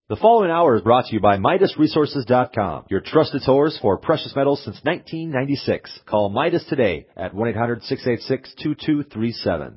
The following hour is brought to you by MidasResources.com, your trusted source for precious metals since 1996. Call Midas today at 1-800-686-2237.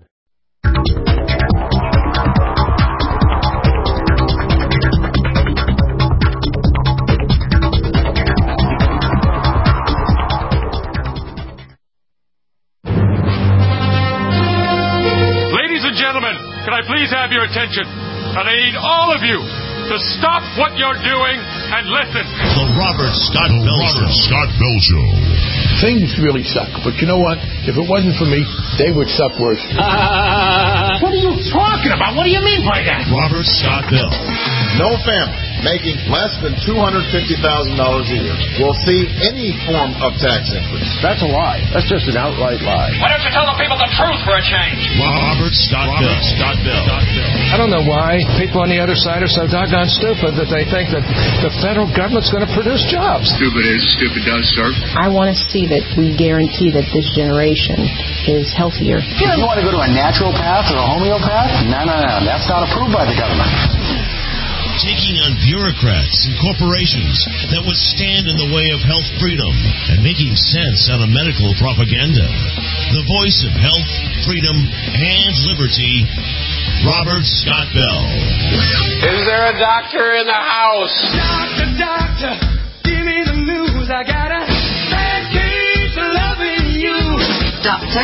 Ladies and gentlemen, can I please have your attention? And I need all of you to stop what you're doing and listen. The Robert Scott Bell Show. Things really suck, but you know what? If it wasn't for me, they would suck worse. What are you talking about? What do you mean by that? Robert Scott Bell. No family making less than $250,000 a year will see any form of tax increase. That's a lie. That's just an outright lie. Why don't you tell the people the truth for a change? Robert Scott Bell. I don't know why people on the other side are so doggone stupid that they think that the federal government's going to produce jobs. Stupid is, stupid does, sir. I want to see that we guarantee that this generation is healthier. If you want to go to a natural path or a homeopath, no. That's not approved by the government. Taking on bureaucrats and corporations that would stand in the way of health freedom and making sense out of medical propaganda. The voice of health, freedom, and liberty, Robert Scott Bell. Is there a doctor in the house? Doctor, give me the news. I got a bad case of loving you. Doctor.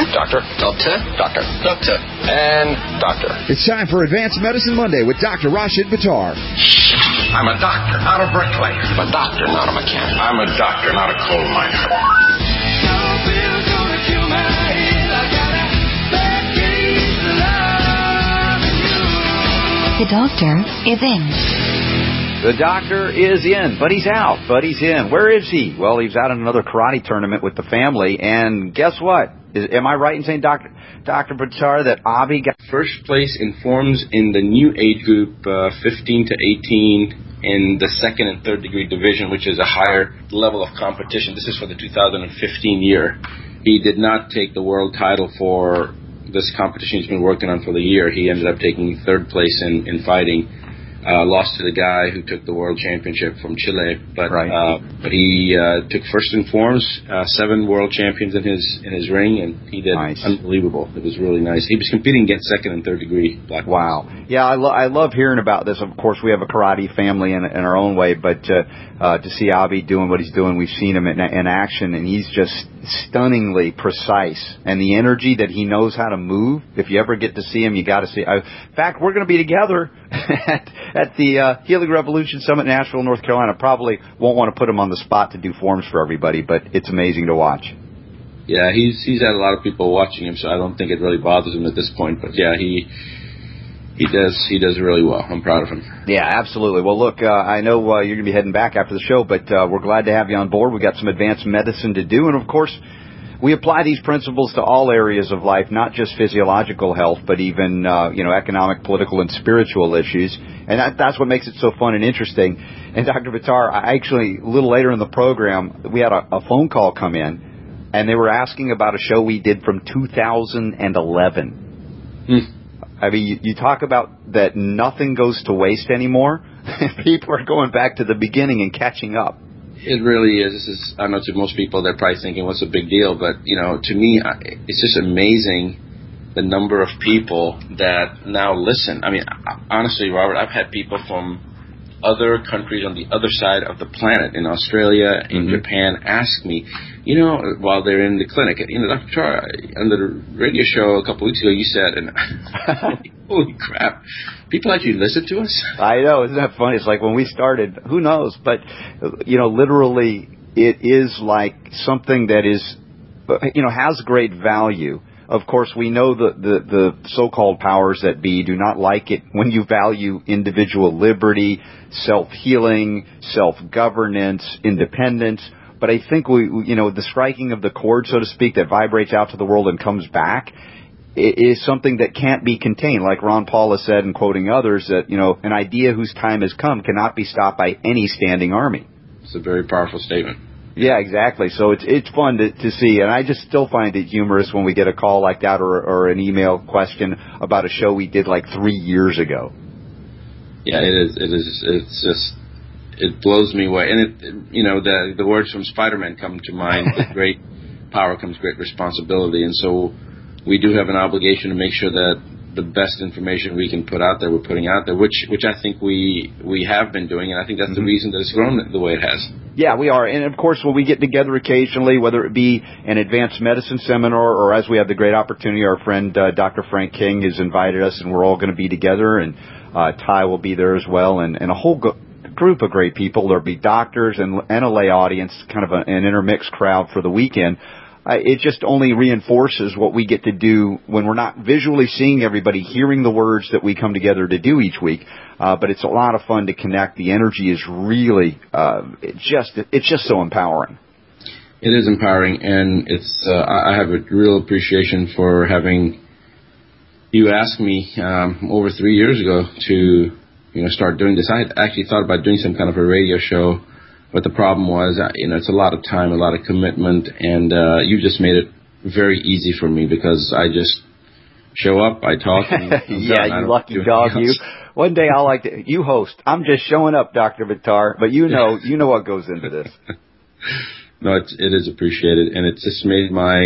And doctor. It's time for Advanced Medicine Monday with Dr. Rashid Buttar. I'm a doctor, not a bricklayer. I'm a doctor, not a mechanic. I'm a doctor, not a coal miner. The doctor is in. The doctor is in, but he's out, but he's in. Where is he? Well, he's out in another karate tournament with the family, and guess what? Am I right in saying, Dr. Buttar, that Avi got first place in forms in the new age group, 15 to 18, in the second and third degree division, which is a higher level of competition. This is for the 2015 year. He did not take the world title for this competition he's been working on for the year. He ended up taking third place in fighting. Lost to the guy who took the world championship from Chile, but he took first in forms, 7 world champions in his ring, and he did unbelievable. It was really nice. He was competing against second and third degree black belts. Wow. Yeah, I love hearing about this. Of course, we have a karate family in our own way, but to see Avi doing what he's doing, we've seen him in action, and he's just stunningly precise. And the energy that he knows how to move, if you ever get to see him, you got to see. In fact, we're going to be together at the Healing Revolution Summit in Nashville, North Carolina. Probably won't want to put him on the spot to do forms for everybody, but it's amazing to watch. Yeah, he's had a lot of people watching him, so I don't think it really bothers him at this point. But yeah, he does really well. I'm proud of him. Yeah, absolutely. Well, look, I know you're going to be heading back after the show, but we're glad to have you on board. We've got some advanced medicine to do, and of course, we apply these principles to all areas of life, not just physiological health, but even economic, political, and spiritual issues. And that's what makes it so fun and interesting. And Dr. Buttar, actually, a little later in the program, we had a phone call come in, and they were asking about a show we did from 2011. I mean, you talk about that nothing goes to waste anymore. People are going back to the beginning and catching up. It really is. I know to most people, they're probably thinking, what's a big deal? But, to me, it's just amazing the number of people that now listen. I mean, honestly, Robert, I've had people from other countries on the other side of the planet, in Australia, in Japan, ask me, while they're in the clinic, Dr. Char, on the radio show a couple of weeks ago, you said, and holy crap, people actually listen to us? I know, isn't that funny? It's like when we started, who knows, but, literally, it is like something that is, has great value. Of course, we know the so-called powers that be do not like it when you value individual liberty, self-healing, self-governance, independence. But I think the striking of the chord, so to speak, that vibrates out to the world and comes back is something that can't be contained. Like Ron Paul has said, and quoting others, that, an idea whose time has come cannot be stopped by any standing army. It's a very powerful statement. Yeah, exactly. So it's fun to see, and I just still find it humorous when we get a call like that or an email question about a show we did like 3 years ago. Yeah, it is. It's just, it blows me away. And the words from Spider-Man come to mind. With great power comes great responsibility. And so we do have an obligation to make sure that the best information we can put out there, we're putting out there, which I think we have been doing, and I think that's the reason that it's grown the way it has. Yeah, we are. And, of course, when we get together occasionally, whether it be an advanced medicine seminar or as we have the great opportunity, our friend Dr. Frank King has invited us, and we're all going to be together, and Ty will be there as well, and a whole group of great people. There'll be doctors and a lay audience, kind of an intermixed crowd for the weekend. It just only reinforces what we get to do when we're not visually seeing everybody, hearing the words that we come together to do each week. But it's a lot of fun to connect. The energy is really, it's just so empowering. It is empowering, and it's, I have a real appreciation for having you ask me, over 3 years ago to, start doing this. I had actually thought about doing some kind of a radio show. But the problem was, it's a lot of time, a lot of commitment, and you just made it very easy for me because I just show up, I talk. And yeah, you lucky dog, you. One day I'll you host. I'm just showing up, Dr. Buttar, but you know what goes into this. No, it is appreciated, and it just made my,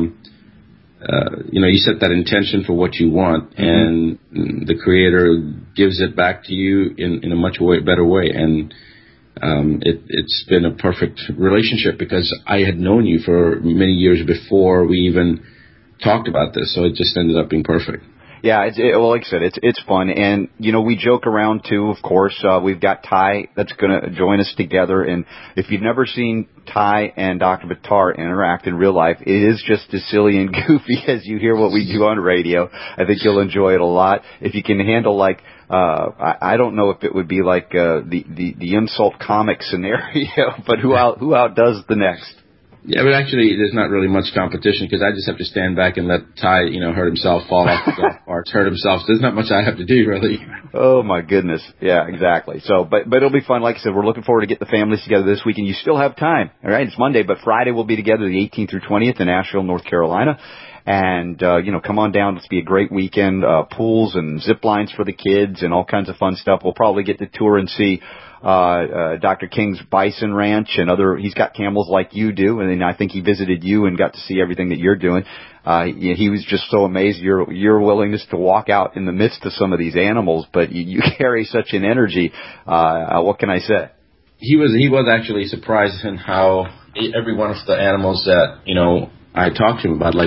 you set that intention for what you want, and the Creator gives it back to you in a much better way, and it's been a perfect relationship because I had known you for many years before we even talked about this, so it just ended up being perfect. Yeah, well, like I said, it's fun, and we joke around too. Of course, we've got Ty that's going to join us together, and if you've never seen Ty and Dr. Buttar interact in real life, it is just as silly and goofy as you hear what we do on radio. I think you'll enjoy it a lot if you can handle I don't know if it would be like the insult comic scenario, but who outdoes the next? Yeah, but actually, there's not really much competition because I just have to stand back and let Ty, hurt himself, fall off the golf carts, hurt himself. So there's not much I have to do, really. Oh my goodness, yeah, exactly. So, but it'll be fun. Like I said, we're looking forward to get the families together this week, and you still have time. All right, it's Monday, but Friday we'll be together the 18th through 20th in Asheville, North Carolina. And, come on down. Let's be a great weekend. Pools and zip lines for the kids and all kinds of fun stuff. We'll probably get to tour and see, Dr. King's bison ranch and he's got camels like you do. And then I think he visited you and got to see everything that you're doing. He was just so amazed your willingness to walk out in the midst of some of these animals, but you carry such an energy. What can I say? He was actually surprised in how every one of the animals that, I talked to him about,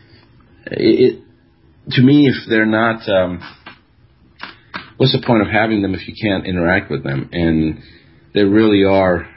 to me, if they're not, what's the point of having them if you can't interact with them? And they really are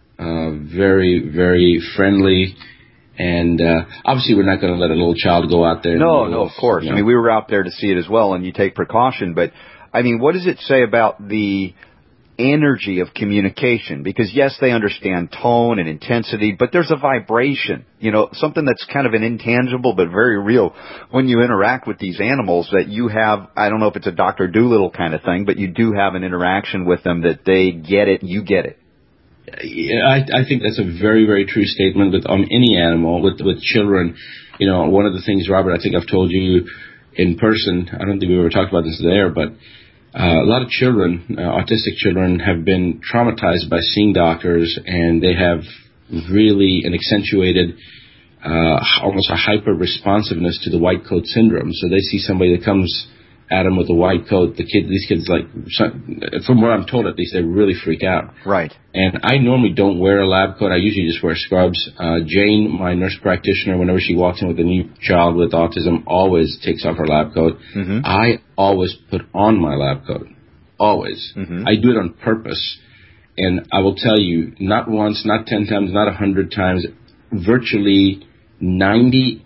very, very friendly. And obviously, we're not going to let a little child go out there. No, of course. I mean, we were out there to see it as well, and you take precaution. But, I mean, what does it say about the energy of communication? Because yes, they understand tone and intensity, but there's a vibration, something that's kind of an intangible but very real when you interact with these animals that you have. I don't know if it's a Dr. Dolittle kind of thing, but you do have an interaction with them that they get it, you get it. Yeah, I think that's a very, very true statement with any animal, with children. One of the things, Robert, I think I've told you in person, I don't think we ever talked about this there, but a lot of children, autistic children, have been traumatized by seeing doctors, and they have really an accentuated, almost a hyper-responsiveness to the white coat syndrome. So they see somebody that comes at them with a white coat. These kids, from what I'm told at least, they really freak out. Right. And I normally don't wear a lab coat. I usually just wear scrubs. Jane, my nurse practitioner, whenever she walks in with a new child with autism, always takes off her lab coat. Mm-hmm. I always put on my lab coat. Always. Mm-hmm. I do it on purpose. And I will tell you, not once, not 10 times, not 100 times, virtually 98%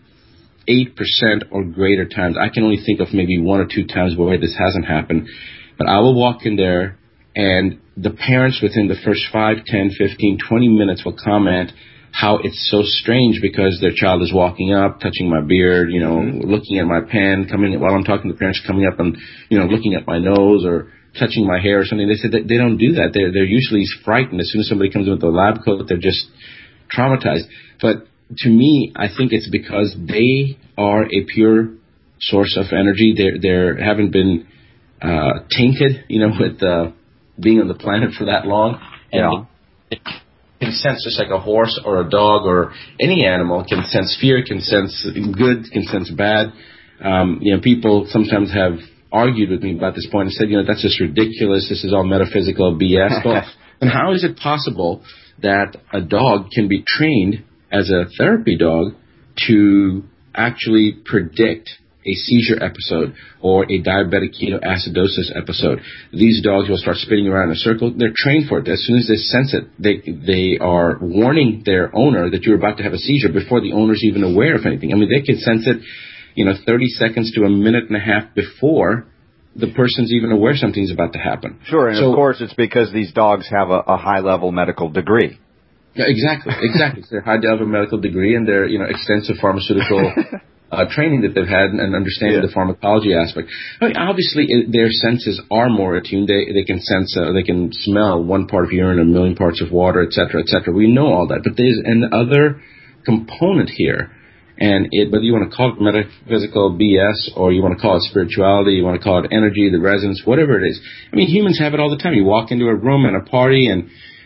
or greater times. I can only think of maybe 1 or 2 times where this hasn't happened. But I will walk in there, and the parents within the first 5, 10, 15, 20 minutes will comment how it's so strange because their child is walking up, touching my beard, looking at my pen, coming while I'm talking to the parents, coming up and, looking at my nose or touching my hair or something. They said that they don't do that. They're usually frightened. As soon as somebody comes in with a lab coat, they're just traumatized. But to me, I think it's because they are a pure source of energy. They haven't been tainted, with being on the planet for that long. And it can sense just like a horse or a dog or any animal can sense fear, can sense good, can sense bad. People sometimes have argued with me about this point and said, that's just ridiculous. This is all metaphysical BS. Well, and how is it possible that a dog can be trained as a therapy dog to actually predict a seizure episode or a diabetic ketoacidosis episode? These dogs will start spinning around in a circle. They're trained for it. As soon as they sense it, they are warning their owner that you're about to have a seizure before the owner's even aware of anything. I mean, they can sense it, 30 seconds to a minute and a half before the person's even aware something's about to happen. Sure, and of course it's because these dogs have a high-level medical degree. Yeah, exactly. They're high-level medical degree and they're, extensive pharmaceutical training that they've had and understanding the pharmacology aspect. I mean, obviously, their senses are more attuned. They can sense, they can smell 1 part of urine, 1,000,000 parts of water, et cetera, et cetera. We know all that. But there's another component here. And whether you want to call it metaphysical BS or you want to call it spirituality, you want to call it energy, the resonance, whatever it is. I mean, humans have it all the time. You walk into a room at a party and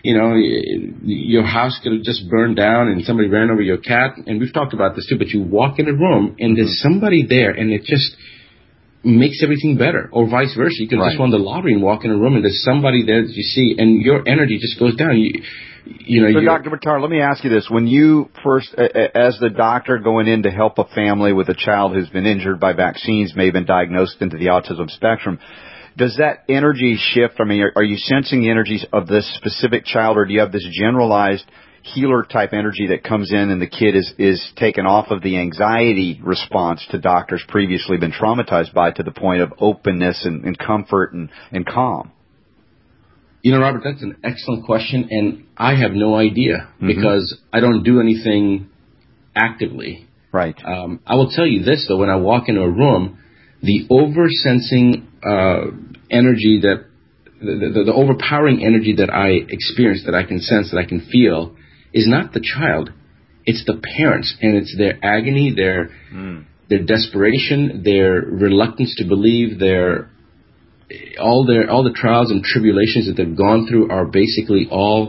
your house could have just burned down and somebody ran over your cat. And we've talked about this too, but you walk in a room and there's somebody there and it just makes everything better. Or vice versa. You can just won the lottery and walk in a room and there's somebody there that you see and your energy just goes down. So Dr. Buttar, let me ask you this. When you first, as the doctor going in to help a family with a child who's been injured by vaccines, may have been diagnosed into the autism spectrum, does that energy shift? I mean, are you sensing the energies of this specific child, or do you have this generalized healer-type energy that comes in and the kid is taken off of the anxiety response to doctors previously been traumatized by to the point of openness and comfort and calm? Robert, that's an excellent question, and I have no idea because I don't do anything actively. Right. I will tell you this, though. When I walk into a room, the over-sensing energy that the overpowering energy that I experience, that I can sense, that I can feel, is not the child. It's the parents, and it's their agony, their desperation, their reluctance to believe, all the trials and tribulations that they've gone through are basically all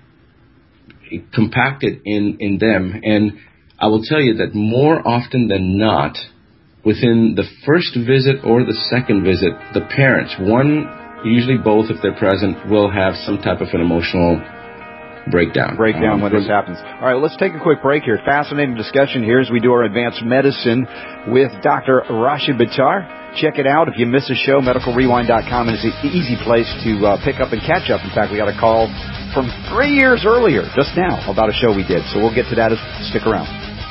compacted in them. And I will tell you that more often than not, within the first visit or the second visit, the parents, one, usually both if they're present, will have some type of an emotional breakdown when this happens. All right, let's take a quick break here. Fascinating discussion here as we do our advanced medicine with Dr. Rashid Buttar. Check it out. If you miss a show, medicalrewind.com is an easy place to pick up and catch up. In fact, we got a call from 3 years earlier, just now, about a show we did. So we'll get to that. Stick around.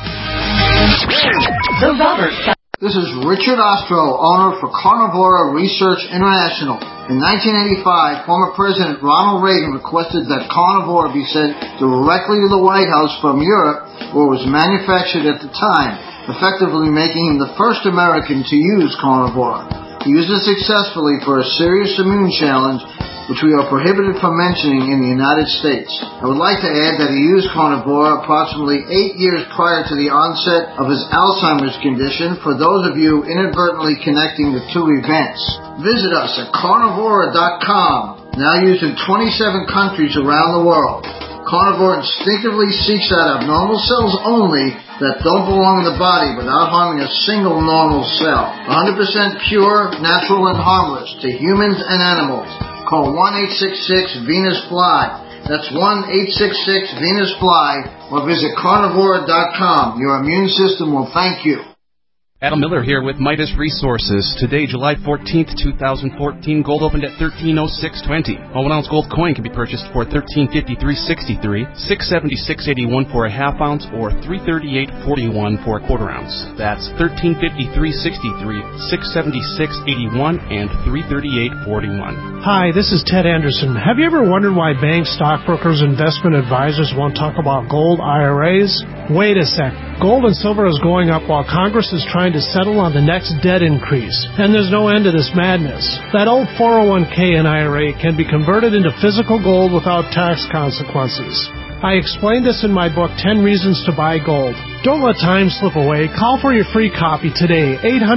This is Richard Ostro, owner for Carnivora Research International. In 1985, former President Ronald Reagan requested that Carnivora be sent directly to the White House from Europe, where it was manufactured at the time, effectively making him the first American to use Carnivora. He used it successfully for a serious immune challenge, which we are prohibited from mentioning in the United States. I would like to add that he used Carnivora approximately 8 years prior to the onset of his Alzheimer's condition, for those of you inadvertently connecting the two events. Visit us at carnivora.com, now used in 27 countries around the world. Carnivore instinctively seeks out abnormal cells only that don't belong in the body without harming a single normal cell. 100% pure, natural, and harmless to humans and animals. Call 1-866-VENUS-FLY. That's 1-866-VENUS-FLY, or visit carnivora.com. Your immune system will thank you. Adam Miller here with Midas Resources. Today, July 14th, 2014, gold opened at $13.0620. A 1 ounce gold coin can be purchased for $13.5363, $676.81 for a half ounce, or $338.41 for a quarter ounce. That's $13.5363, $676.81, and $338.41. Hi, this is Ted Anderson. Have you ever wondered why banks, stockbrokers, investment advisors won't talk about gold IRAs? Wait a sec. Gold and silver is going up while Congress is trying to settle on the next debt increase. And there's no end to this madness. That old 401k and IRA can be converted into physical gold without tax consequences. I explain this in my book, 10 Reasons to Buy Gold. Don't let time slip away. Call for your free copy today,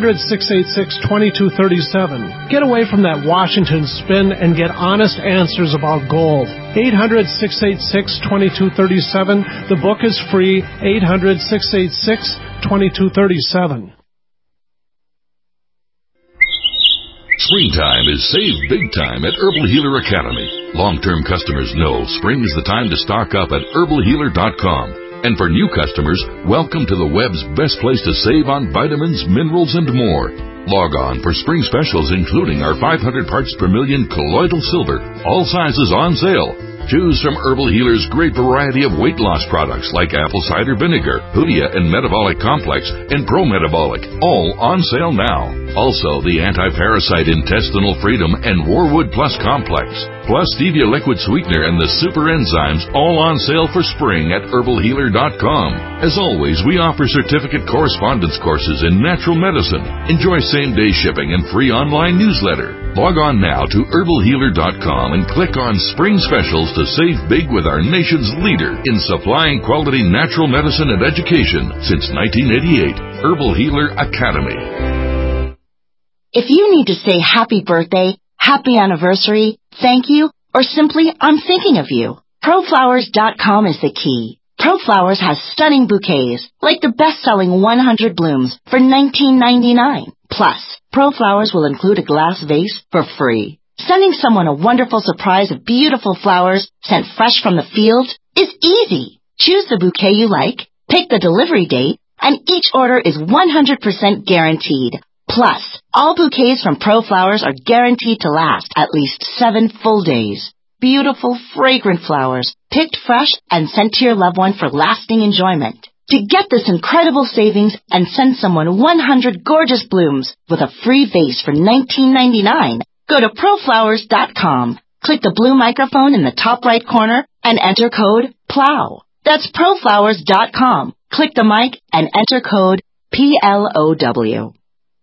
800-686-2237. Get away from that Washington spin and get honest answers about gold. 800-686-2237. The book is free, 800-686-2237. Springtime is save big time at Herbal Healer Academy. Long-term customers know spring is the time to stock up at herbalhealer.com. And for new customers, welcome to the web's best place to save on vitamins, minerals, and more. Log on for spring specials including our 500 parts per million colloidal silver, all sizes on sale. Choose from Herbal Healer's great variety of weight loss products like apple cider vinegar, Hoodia and Metabolic Complex, and Pro Metabolic, all on sale now. Also, the Anti-Parasite Intestinal Freedom and Warwood Plus Complex, plus Stevia Liquid Sweetener and the Super Enzymes, all on sale for spring at herbalhealer.com. As always, we offer certificate correspondence courses in natural medicine. Enjoy same-day shipping and free online newsletter. Log on now to herbalhealer.com and click on Spring Specials to save big with our nation's leader in supplying quality natural medicine and education since 1988, Herbal Healer Academy. If you need to say happy birthday, happy anniversary, thank you, or simply I'm thinking of you, ProFlowers.com is the key. ProFlowers has stunning bouquets, like the best-selling 100 blooms for $19.99. Plus, ProFlowers will include a glass vase for free. Sending someone a wonderful surprise of beautiful flowers sent fresh from the field is easy. Choose the bouquet you like, pick the delivery date, and each order is 100% guaranteed. Plus, all bouquets from ProFlowers are guaranteed to last at least 7 full days. Beautiful, fragrant flowers, picked fresh and sent to your loved one for lasting enjoyment. To get this incredible savings and send someone 100 gorgeous blooms with a free vase for $19.99, go to ProFlowers.com. Click the blue microphone in the top right corner and enter code PLOW. That's ProFlowers.com. Click the mic and enter code PLOW.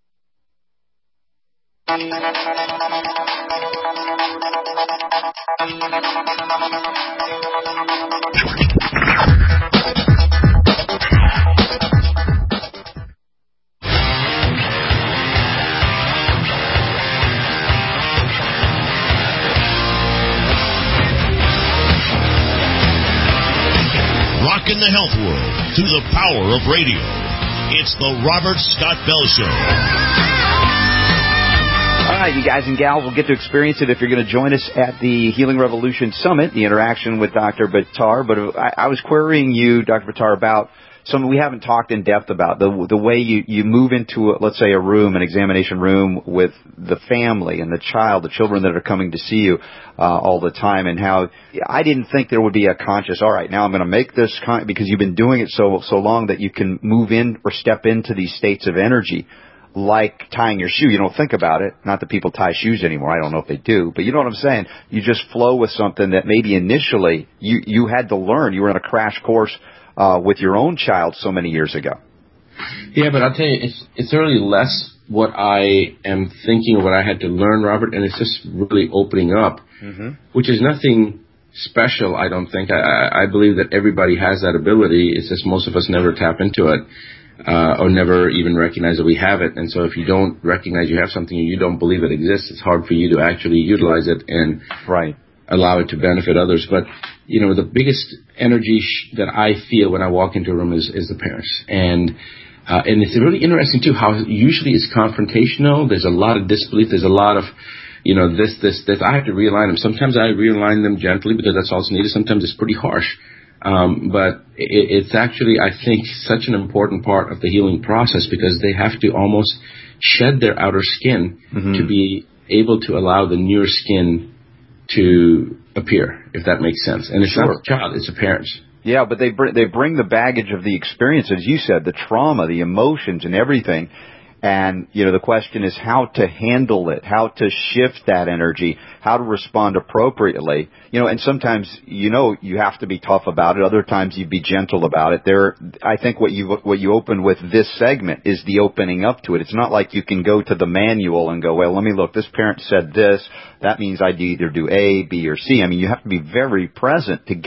Rockin' the health world through the power of radio. It's the Robert Scott Bell Show. All right, you guys and gals will get to experience it if you're going to join us at the Healing Revolution Summit, the interaction with Dr. Buttar. But I was querying you, Dr. Buttar, about something we haven't talked in depth about, the way you move into, let's say, a room, an examination room with the family and the child, the children that are coming to see you all the time, and how I didn't think there would be a conscious, all right, now I'm going to make this, because you've been doing it so long that you can move in or step into these states of energy. Like tying your shoe. You don't think about it. Not that people tie shoes anymore. I don't know if they do. But you know what I'm saying? You just flow with something that maybe initially you had to learn. You were in a crash course with your own child so many years ago. Yeah, but I'll tell you, it's really less what I am thinking or what I had to learn, Robert, and it's just really opening up, which is nothing special, I don't think. I believe that everybody has that ability. It's just most of us never tap into it. Or never even recognize that we have it. And so if you don't recognize you have something and you don't believe it exists, it's hard for you to actually utilize it and allow it to benefit others. But, you know, the biggest energy that I feel when I walk into a room is the parents. And it's really interesting, too, how usually it's confrontational. There's a lot of disbelief. There's a lot of, you know, this. I have to realign them. Sometimes I realign them gently because that's all it's needed. Sometimes it's pretty harsh. But it's actually, I think, such an important part of the healing process because they have to almost shed their outer skin to be able to allow the newer skin to appear, if that makes sense. And it's not the child, it's the parents. Yeah, but they bring the baggage of the experience, as you said, the trauma, the emotions and everything. And, you know, the question is how to handle it, how to shift that energy, how to respond appropriately. You know, and sometimes, you know, you have to be tough about it. Other times you be gentle about it. I think what you open with this segment is the opening up to it. It's not like you can go to the manual and go, well, let me look, this parent said this. That means I'd either do A, B, or C. I mean, you have to be very present to get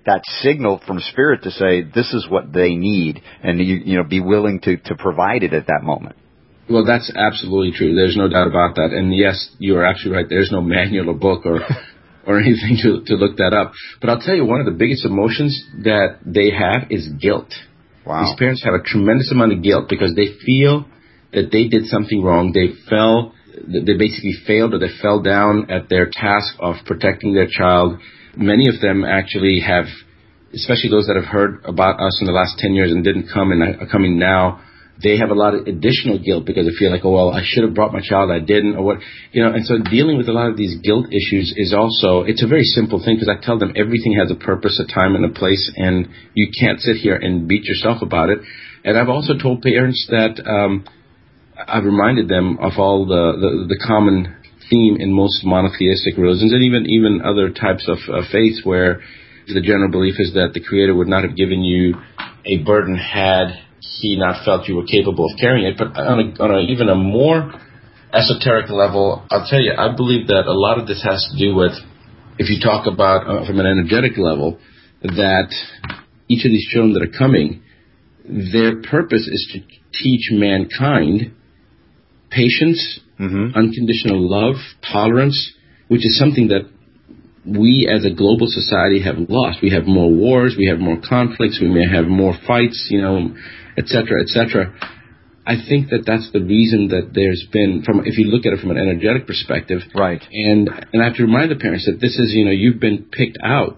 that signal from Spirit to say this is what they need, and be willing to provide it at that moment. Well, that's absolutely true. There's no doubt about that. And yes, you are absolutely right. There's no manual or book or anything to look that up. But I'll tell you, one of the biggest emotions that they have is guilt. Wow. These parents have a tremendous amount of guilt because they feel that they did something wrong. They basically failed, or they fell down at their task of protecting their child. Many of them actually have, especially those that have heard about us in the last 10 years and didn't come and are coming now, they have a lot of additional guilt because they feel like, oh, well, I should have brought my child, I didn't, or what, and so dealing with a lot of these guilt issues is also, it's a very simple thing, because I tell them everything has a purpose, a time, and a place, and you can't sit here and beat yourself about it. And I've also told parents that I've reminded them of all the common theme in most monotheistic religions, and even other types of faiths, where the general belief is that the Creator would not have given you a burden had He not felt you were capable of carrying it. But on even a more esoteric level, I'll tell you, I believe that a lot of this has to do with, if you talk about from an energetic level, that each of these children that are coming, their purpose is to teach mankind patience, unconditional love, tolerance, which is something that we as a global society have lost. We have more wars, we have more conflicts, we may have more fights, et cetera, et cetera. I think that that's the reason that there's been, if you look at it from an energetic perspective. Right. And I have to remind the parents that this is, you've been picked out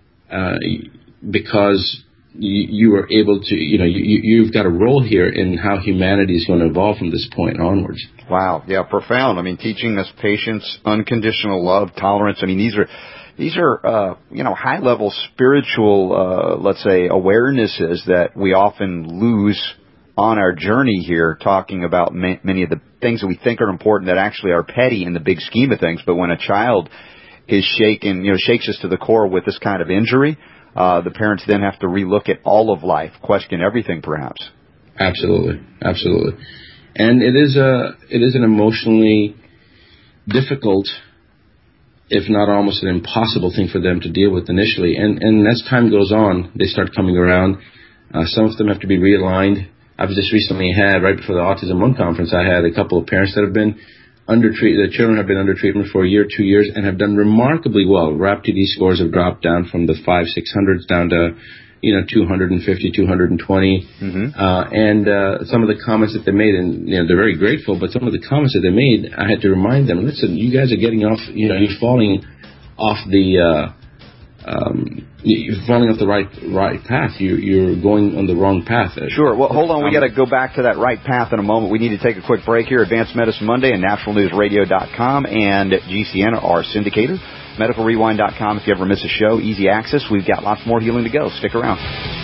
because you were able to, you've got a role here in how humanity is going to evolve from this point onwards. Wow. Yeah, profound. I mean, teaching us patience, unconditional love, tolerance. I mean, these are high-level spiritual, let's say, awarenesses that we often lose on our journey here, talking about many of the things that we think are important that actually are petty in the big scheme of things. But when a child is shakes us to the core with this kind of injury, the parents then have to relook at all of life, question everything, perhaps. Absolutely, absolutely. And it is an emotionally difficult, if not almost an impossible thing for them to deal with initially. And as time goes on, they start coming around. Some of them have to be realigned. I've just recently had, right before the Autism One conference, I had a couple of parents that have been the children have been under treatment for a year, 2 years, and have done remarkably well. RAP-TD scores have dropped down from the 500-600s down to 250, 220. And some of the comments that they made, and they're very grateful, but some of the comments that they made, I had to remind them, listen, you guys are getting off, you're falling off the you're falling off the right path. You're going on the wrong path. Sure. Well, hold on. We got to go back to that right path in a moment. We need to take a quick break here. Advanced Medicine Monday and NaturalNewsRadio.com and GCN, our syndicator. MedicalRewind.com. If you ever miss a show, easy access. We've got lots more healing to go. Stick around.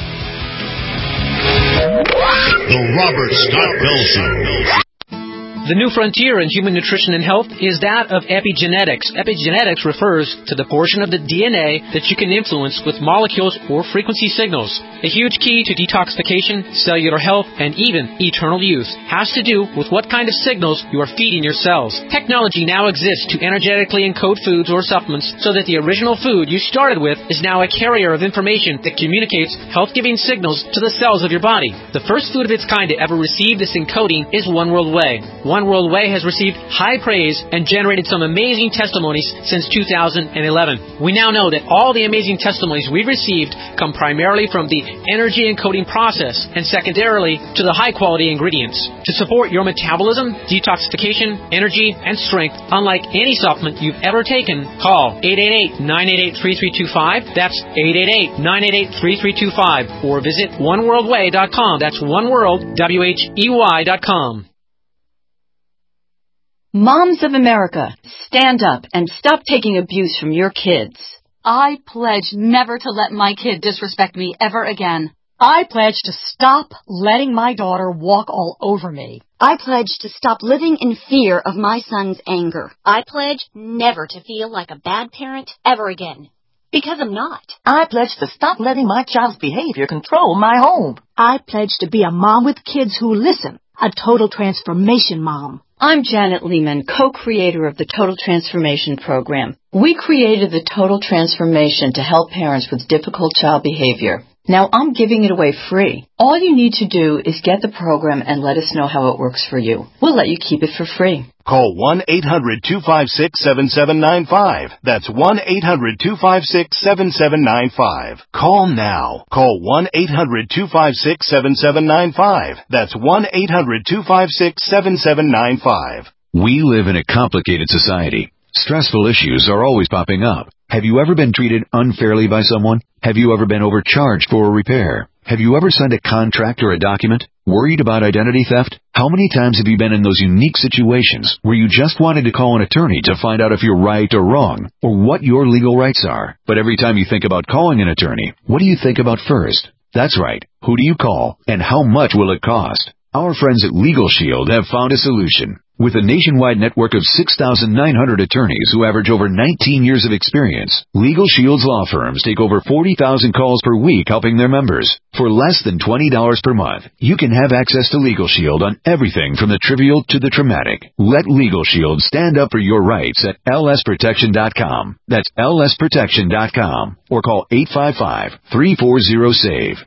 The Robert Scott Bell Show. The new frontier in human nutrition and health is that of epigenetics. Epigenetics refers to the portion of the DNA that you can influence with molecules or frequency signals. A huge key to detoxification, cellular health, and even eternal youth has to do with what kind of signals you are feeding your cells. Technology now exists to energetically encode foods or supplements so that the original food you started with is now a carrier of information that communicates health-giving signals to the cells of your body. The first food of its kind to ever receive this encoding is One World Whey. One World Whey has received high praise and generated some amazing testimonies since 2011. We now know that all the amazing testimonies we've received come primarily from the energy encoding process and secondarily to the high-quality ingredients. To support your metabolism, detoxification, energy, and strength, unlike any supplement you've ever taken, call 888-988-3325. That's 888-988-3325. Or visit OneWorldWhey.com. That's OneWorld, WHEY.com. Moms of America, stand up and stop taking abuse from your kids. I pledge never to let my kid disrespect me ever again. I pledge to stop letting my daughter walk all over me. I pledge to stop living in fear of my son's anger. I pledge never to feel like a bad parent ever again. Because I'm not. I pledge to stop letting my child's behavior control my home. I pledge to be a mom with kids who listen. a total transformation mom. I'm Janet Lehman, co-creator of the Total Transformation Program. We created the Total Transformation to help parents with difficult child behavior. Now I'm giving it away free. All you need to do is get the program and let us know how it works for you. We'll let you keep it for free. Call 1-800-256-7795. That's 1-800-256-7795. Call now. Call 1-800-256-7795. That's 1-800-256-7795. We live in a complicated society. Stressful issues are always popping up. Have you ever been treated unfairly by someone? Have you ever been overcharged for a repair? Have you ever signed a contract or a document? Worried about identity theft? How many times have you been in those unique situations where you just wanted to call an attorney to find out if you're right or wrong, or what your legal rights are? But every time you think about calling an attorney, what do you think about first? That's right. Who do you call, and how much will it cost? Our friends at Legal Shield have found a solution. With a nationwide network of 6,900 attorneys who average over 19 years of experience, Legal Shield's law firms take over 40,000 calls per week helping their members. For less than $20 per month, you can have access to Legal Shield on everything from the trivial to the traumatic. Let Legal Shield stand up for your rights at lsprotection.com. That's lsprotection.com. Or call 855-340-SAVE,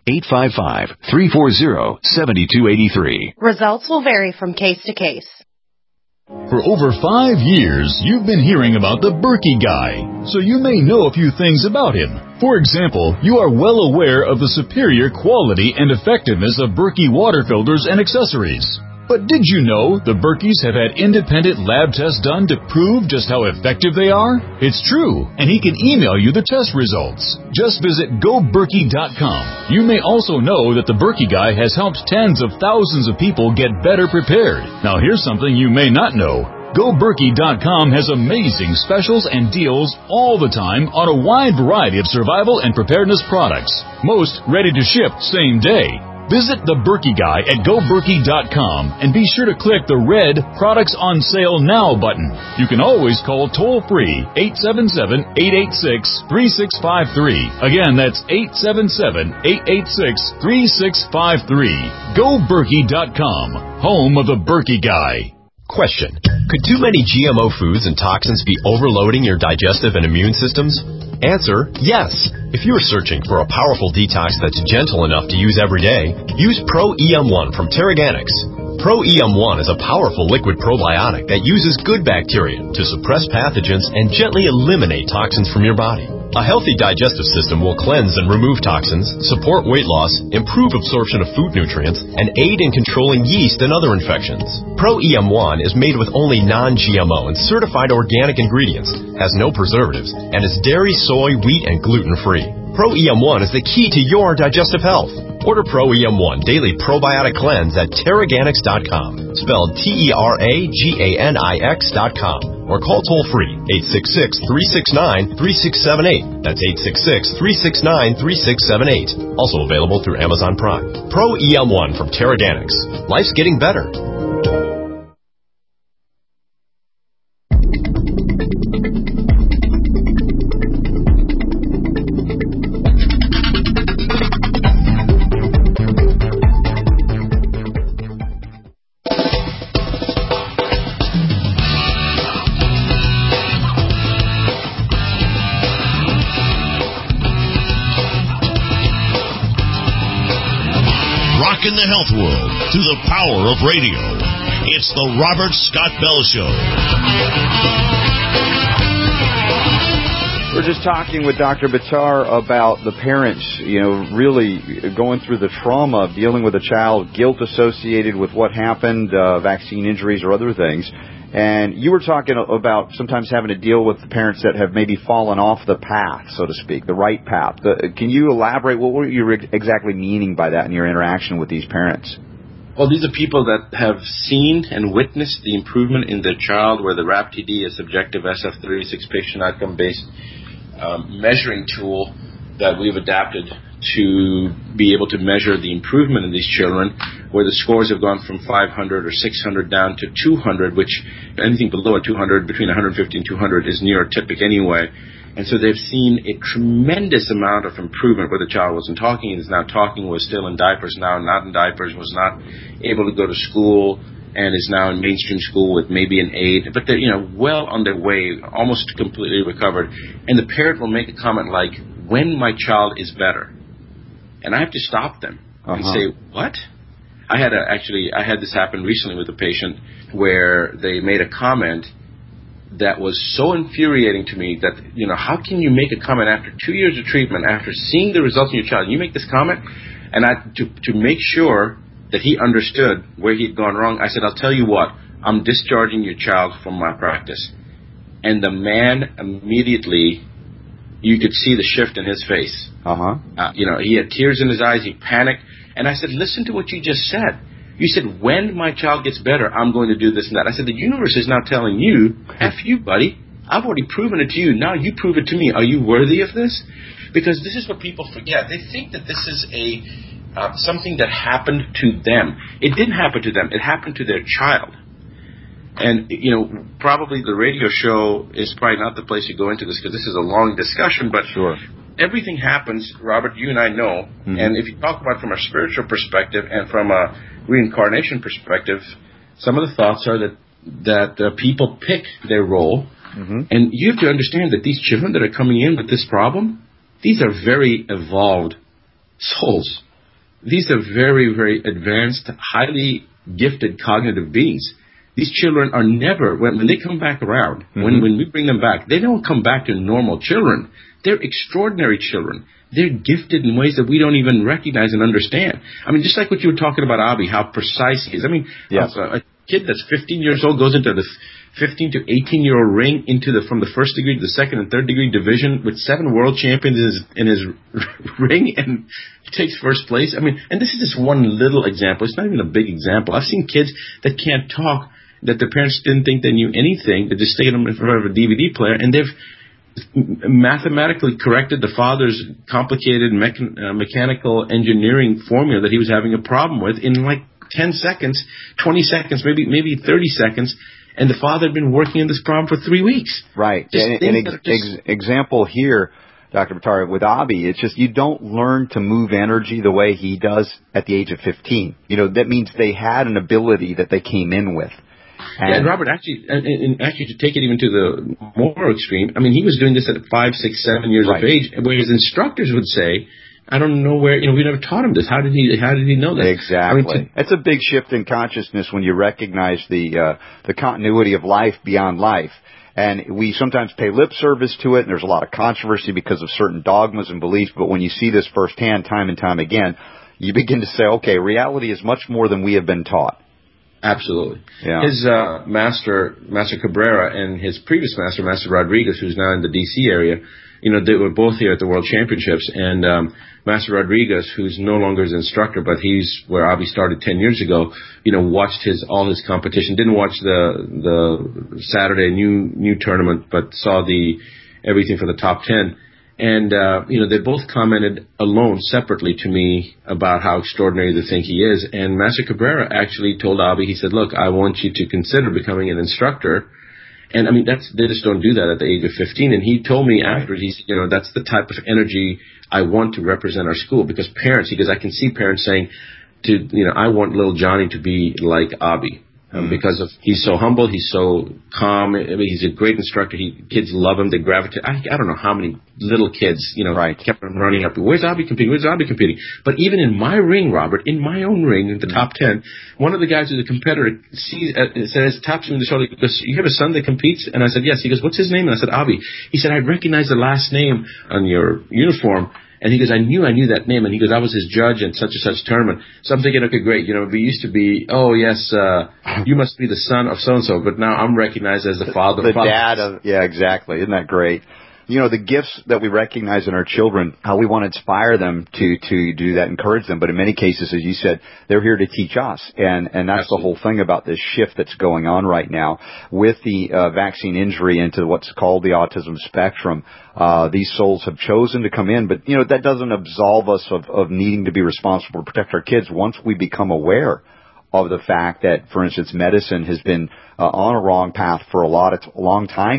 855-340-7283. Results will vary from case to case. For over 5 years, you've been hearing about the Berkey Guy, so you may know a few things about him. For example, you are well aware of the superior quality and effectiveness of Berkey water filters and accessories. But did you know the Berkeys have had independent lab tests done to prove just how effective they are? It's true, and he can email you the test results. Just visit GoBerkey.com. You may also know that the Berkey Guy has helped tens of thousands of people get better prepared. Now here's something you may not know. GoBerkey.com has amazing specials and deals all the time on a wide variety of survival and preparedness products. Most ready to ship same day. Visit the Berkey Guy at GoBerkey.com and be sure to click the red Products on Sale Now button. You can always call toll-free 877-886-3653. Again, that's 877-886-3653. GoBerkey.com, home of the Berkey Guy. Question. Could too many GMO foods and toxins be overloading your digestive and immune systems? Answer, yes. If you're searching for a powerful detox that's gentle enough to use every day, use Pro-EM1 from Teraganix. Pro-EM1 is a powerful liquid probiotic that uses good bacteria to suppress pathogens and gently eliminate toxins from your body. A healthy digestive system will cleanse and remove toxins, support weight loss, improve absorption of food nutrients, and aid in controlling yeast and other infections. Pro-EM1 is made with only non-GMO and certified organic ingredients, has no preservatives, and is dairy, soy, wheat, and gluten-free. Pro-EM1 is the key to your digestive health. Order Pro-EM1 Daily Probiotic Cleanse at Teraganix.com, spelled Teraganix.com, or call toll-free 866-369-3678. That's 866-369-3678. Also available through Amazon Prime. Pro-EM1 from Teraganix. Life's getting better. In the health world through the power of radio. It's the Robert Scott Bell Show. We're just talking with Dr. Buttar about the parents, really going through the trauma of dealing with a child, guilt associated with what happened, vaccine injuries or other things. And you were talking about sometimes having to deal with the parents that have maybe fallen off the path, so to speak, the right path. Can you elaborate? What were you exactly meaning by that in your interaction with these parents? Well, these are people that have seen and witnessed the improvement in their child, where the RAPTD, a subjective SF-36 patient outcome-based measuring tool that we've adapted to be able to measure the improvement in these children, where the scores have gone from 500 or 600 down to 200, which anything below a 200, between 150 and 200, is neurotypic anyway. And so they've seen a tremendous amount of improvement where the child wasn't talking and is now talking, was still in diapers, now not in diapers, was not able to go to school, and is now in mainstream school with maybe an aid. But they're, well on their way, almost completely recovered. And the parent will make a comment like, when my child is better. And I have to stop them and say, what? I had this happen recently with a patient where they made a comment that was so infuriating to me that, how can you make a comment after 2 years of treatment, after seeing the results in your child, you make this comment? And to make sure that he understood where he'd gone wrong, I said, I'll tell you what, I'm discharging your child from my practice. And the man immediately, you could see the shift in his face. He had tears in his eyes, he panicked. And I said, listen to what you just said. You said, when my child gets better, I'm going to do this and that. I said, the universe is now telling you, F you, buddy. I've already proven it to you. Now you prove it to me. Are you worthy of this? Because this is what people forget. They think that this is something that happened to them. It didn't happen to them. It happened to their child. And, probably the radio show is probably not the place to go into this because this is a long discussion, but everything happens, Robert, you and I know, and if you talk about it from a spiritual perspective and from a reincarnation perspective, some of the thoughts are that people pick their role, and you have to understand that these children that are coming in with this problem, these are very evolved souls. These are very, very advanced, highly gifted cognitive beings. These children are never, when they come back around, when we bring them back, they don't come back to normal children. They're extraordinary children. They're gifted in ways that we don't even recognize and understand. I mean, just like what you were talking about, Abi, how precise he is. I mean, a kid that's 15 years old goes into the 15 to 18-year-old ring from the first degree to the second and third degree division with 7 world champions in his ring and takes first place. I mean, and this is just one little example. It's not even a big example. I've seen kids that can't talk, that their parents didn't think they knew anything. They just stayed in front of a DVD player, and they've mathematically corrected the father's complicated mechanical engineering formula that he was having a problem with in like 10 seconds, 20 seconds, maybe 30 seconds, and the father had been working on this problem for 3 weeks. Right. Example here, Dr. Buttar, with Abi, it's just you don't learn to move energy the way he does at the age of 15. That means they had an ability that they came in with. And Robert, actually, to take it even to the more extreme, I mean, he was doing this at 5, 6, 7 years of age, where his instructors would say, I don't know where, we never taught him this. How did he know this? Exactly. I mean, it's a big shift in consciousness when you recognize the continuity of life beyond life. And we sometimes pay lip service to it, and there's a lot of controversy because of certain dogmas and beliefs. But when you see this firsthand time and time again, you begin to say, okay, reality is much more than we have been taught. Absolutely. Yeah. His Master Cabrera, and his previous Master Rodriguez, who's now in the D.C. area, they were both here at the World Championships. And Master Rodriguez, who's no longer his instructor, but he's where Abi started 10 years ago, watched all his competition. Didn't watch the Saturday new tournament, but saw everything for the top 10. And, they both commented alone, separately to me about how extraordinary they think he is. And Master Cabrera actually told Abi, he said, look, I want you to consider becoming an instructor. And, I mean, they just don't do that at the age of 15. And he told me afterwards, he said, that's the type of energy I want to represent our school. Because parents, I can see parents saying I want little Johnny to be like Abi. Because he's so humble, he's so calm. I mean, he's a great instructor. Kids love him. They gravitate. I don't know how many little kids, kept running up. Where's Abi competing? Where's Abi competing? But even in my ring, Robert, in my own ring, in the top 10, one of the guys who's a competitor taps me on the shoulder. He goes, "You have a son that competes?" And I said, "Yes." He goes, "What's his name?" And I said, "Abi." He said, "I recognize the last name on your uniform." And he goes, I knew that name. And he goes, I was his judge in such and such tournament. So I'm thinking, okay, great. We used to be, oh, yes, you must be the son of so-and-so. But now I'm recognized as the father. The dad of, yeah, exactly. Isn't that great? The gifts that we recognize in our children, how we want to inspire them to do that, encourage them. But in many cases, as you said, they're here to teach us. And that's Absolutely. The whole thing about this shift that's going on right now with the vaccine injury into what's called the autism spectrum. These souls have chosen to come in, but, that doesn't absolve us of needing to be responsible to protect our kids once we become aware of the fact that, for instance, medicine has been on a wrong path for a long time now.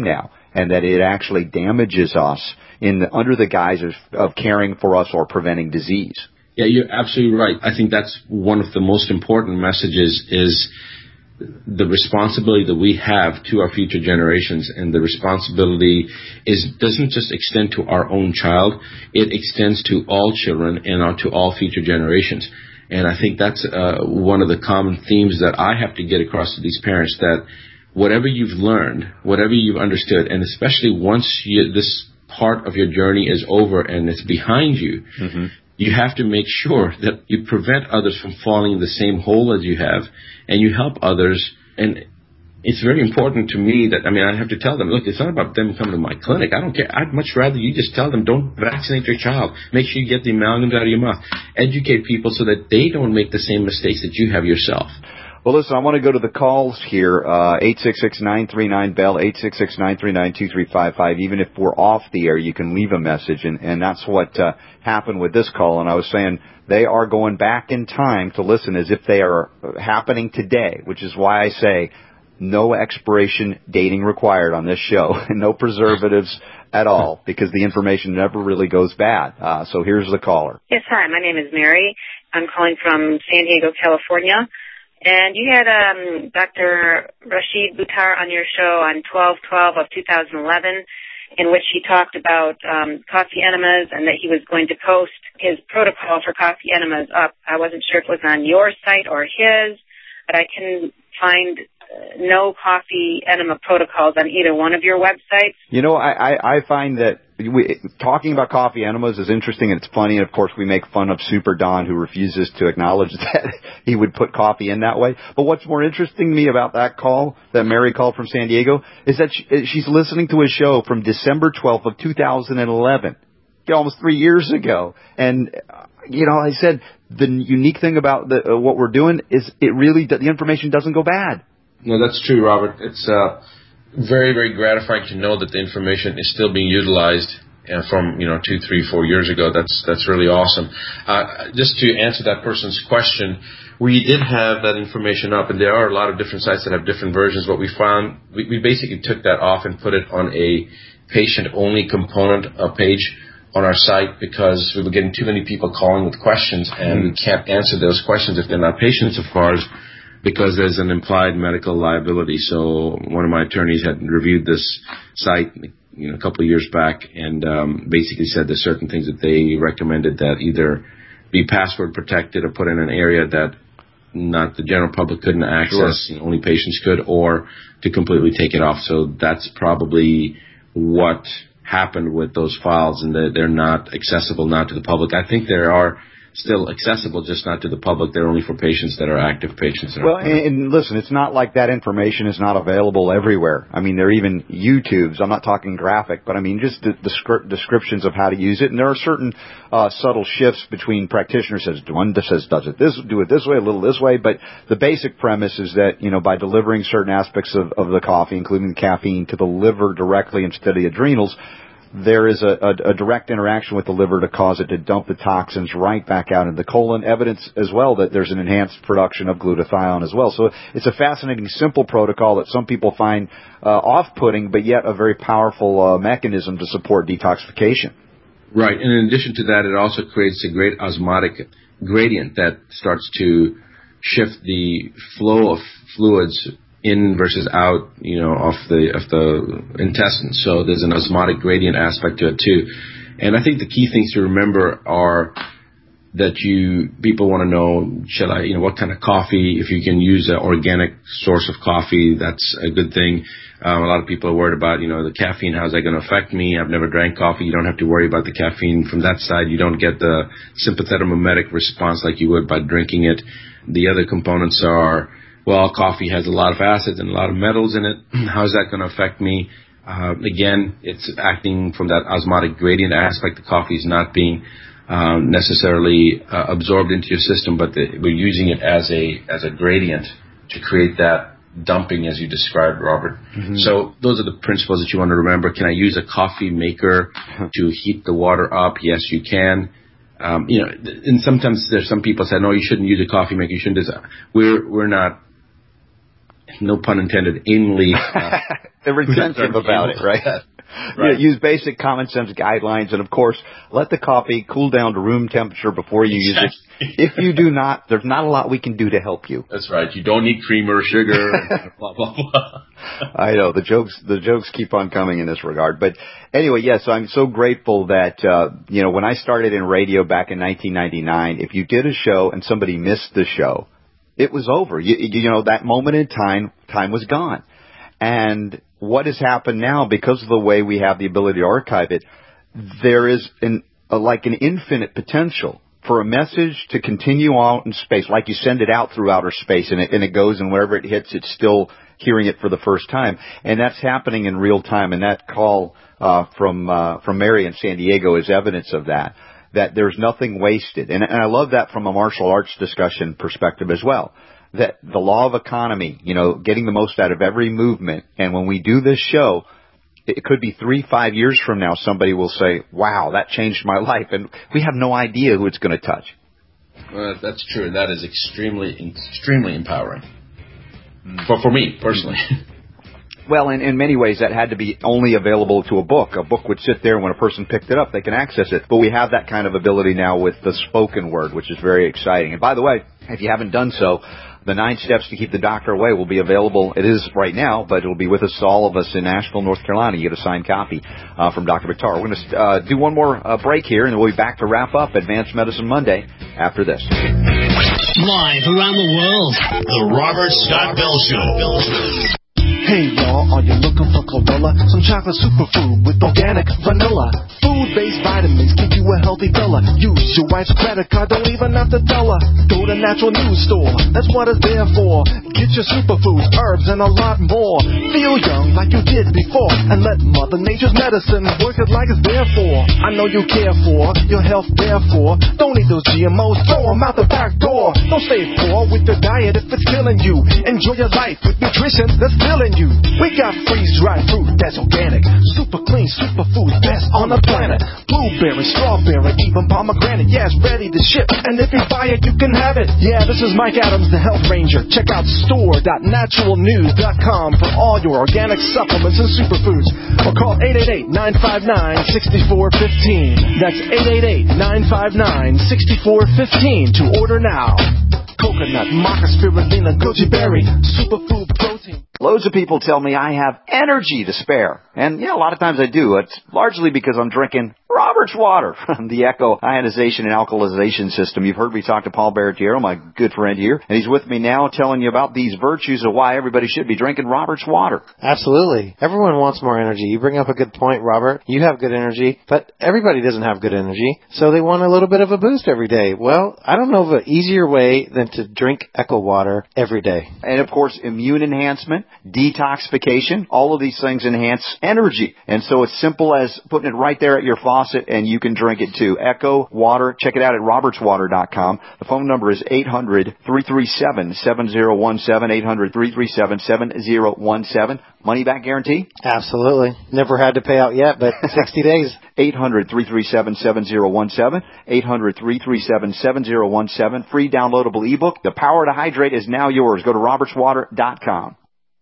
and that it actually damages us under the guise of caring for us or preventing disease. Yeah, you're absolutely right. I think that's one of the most important messages is the responsibility that we have to our future generations, and the responsibility doesn't just extend to our own child, it extends to all children and to all future generations. And I think that's one of the common themes that I have to get across to these parents, that whatever you've learned, whatever you've understood, and especially once this part of your journey is over and it's behind you, you have to make sure that you prevent others from falling in the same hole as you have, and you help others. And it's very important to me that, I have to tell them, look, it's not about them coming to my clinic. I don't care. I'd much rather you just tell them, don't vaccinate your child. Make sure you get the amalgams out of your mouth. Educate people so that they don't make the same mistakes that you have yourself. Well, listen, I want to go to the calls here, 866-939-BELL, 866-939-2355. Even if we're off the air, you can leave a message, and that's what happened with this call. And I was saying they are going back in time to listen as if they are happening today, which is why I say no expiration dating required on this show, no preservatives at all, because the information never really goes bad. So here's the caller. Yes, hi, my name is Mary. I'm calling from San Diego, California. And you had Dr. Rashid Buttar on your show on 12/12 of 2011, in which he talked about coffee enemas and that he was going to post his protocol for coffee enemas up. I wasn't sure if it was on your site or his, but I can find no coffee enema protocols on either one of your websites. You know, I find that talking about coffee enemas is interesting and it's funny. And, of course, we make fun of Super Don, who refuses to acknowledge that he would put coffee in that way. But what's more interesting to me about that call, that Mary called from San Diego, is that she's listening to his show from December 12th of 2011, almost 3 years ago. And, I said the unique thing about what we're doing is the information doesn't go bad. No, that's true, Robert. It's very, very gratifying to know that the information is still being utilized from 2, 3, 4 years ago. That's really awesome. Just to answer that person's question, we did have that information up, and there are a lot of different sites that have different versions. What we found, we basically took that off and put it on a patient-only component page on our site because we were getting too many people calling with questions, and we can't answer those questions if they're not patients of ours, because there's an implied medical liability. So one of my attorneys had reviewed this site a couple of years back and basically said there's certain things that they recommended that either be password protected or put in an area that not the general public couldn't access, only patients could, or to completely take it off. So that's probably what happened with those files, and they're not accessible now to the public. I think there are still accessible, just not to the public. They're only for patients that are active patients. Well, and listen, it's not like that information is not available everywhere. There are even YouTubes. I'm not talking graphic, but just the descriptions of how to use it. And there are certain subtle shifts between practitioners. One says do it this way, a little this way. But the basic premise is that, by delivering certain aspects of the coffee, including the caffeine, to the liver directly instead of the adrenals, there is a direct interaction with the liver to cause it to dump the toxins right back out in the colon. Evidence as well that there's an enhanced production of glutathione as well. So it's a fascinating, simple protocol that some people find off-putting, but yet a very powerful mechanism to support detoxification. Right. And in addition to that, it also creates a great osmotic gradient that starts to shift the flow of fluids in versus out, of the intestines. So there's an osmotic gradient aspect to it too. And I think the key things to remember are that people want to know, what kind of coffee, if you can use an organic source of coffee, that's a good thing. A lot of people are worried about, the caffeine, how's that going to affect me? I've never drank coffee. You don't have to worry about the caffeine from that side. You don't get the sympathetic response like you would by drinking it. The other components are, coffee has a lot of acids and a lot of metals in it. How is that going to affect me? Again, it's acting from that osmotic gradient aspect. The coffee is not being necessarily absorbed into your system, but we're using it as a gradient to create that dumping as you described, Robert. Mm-hmm. So those are the principles that you want to remember. Can I use a coffee maker to heat the water up? Yes, you can. And sometimes there's some people say, no, you shouldn't use a coffee maker. You shouldn't do that. We're not, no pun intended, anally They're retentive about it, right? Right. Use basic common sense guidelines, and of course, let the coffee cool down to room temperature before you use it. If you do not, there's not a lot we can do to help you. That's right. You don't need creamer or sugar. Blah blah blah. I know the jokes keep on coming in this regard, but anyway, yes, I'm so grateful that when I started in radio back in 1999, if you did a show and somebody missed the show, it was over. That moment in time was gone. And what has happened now, because of the way we have the ability to archive it, there is an infinite potential for a message to continue out in space, like you send it out through outer space, and it goes, and wherever it hits, it's still hearing it for the first time. And that's happening in real time. And that call from Mary in San Diego is evidence of that there's nothing wasted. And I love that from a martial arts discussion perspective as well. That the law of economy, getting the most out of every movement. And when we do this show, it could be 3-5 years from now, somebody will say, wow, that changed my life. And we have no idea who it's going to touch. Well, that's true. That is extremely, extremely empowering. For me, personally. Well, in many ways, that had to be only available to a book. A book would sit there, and when a person picked it up, they can access it. But we have that kind of ability now with the spoken word, which is very exciting. And by the way, if you haven't done so, the 9 Steps to Keep the Doctor Away will be available. It is right now, but it will be with us, all of us in Nashville, North Carolina. You get a signed copy from Dr. Buttar. We're going to do one more break here, and then we'll be back to wrap up Advanced Medicine Monday after this. Live around the world, The Robert Scott Bell Show. Hey y'all, are you looking for chlorella? Some chocolate superfood with organic vanilla. Food-based vitamins give you a healthy fella. Use your wife's credit card, don't even have to tell her. Go to Natural News Store, that's what it's there for. Get your superfoods, herbs, and a lot more. Feel young like you did before, and let Mother Nature's medicine work it like it's there for. I know you care for your health, therefore. Don't eat those GMOs, throw them out the back door. Don't stay poor with your diet if it's killing you. Enjoy your life with nutrition that's filling you. We got freeze-dried fruit that's organic, super clean, super food, best on the planet. Blueberry, strawberry, even pomegranate, yeah, it's ready to ship. And if you buy it, you can have it. Yeah, this is Mike Adams, the Health Ranger. Check out store.naturalnews.com for all your organic supplements and superfoods. Or call 888-959-6415. That's 888-959-6415 to order now. Coconut, maca, spirulina, goji berry, superfood protein. Loads of people tell me I have energy to spare. And, a lot of times I do. It's largely because I'm drinking Robert's water from the Echo Ionization and Alkalization System. You've heard me talk to Paul Baratiero, my good friend here, and he's with me now telling you about these virtues of why everybody should be drinking Robert's water. Absolutely. Everyone wants more energy. You bring up a good point, Robert. You have good energy, but everybody doesn't have good energy, so they want a little bit of a boost every day. Well, I don't know of an easier way than to drink Echo water every day. And, of course, immune enhancement, detoxification, all of these things enhance energy. And so it's simple as putting it right there at your faucet, and you can drink it too. Echo Water. Check it out at robertswater.com. The phone number is 800-337-7017, 800-337-7017. Money back guarantee? Absolutely. Never had to pay out yet, but 60 days. 800-337-7017, 800-337-7017. Free downloadable ebook. The Power to Hydrate is now yours. Go to robertswater.com.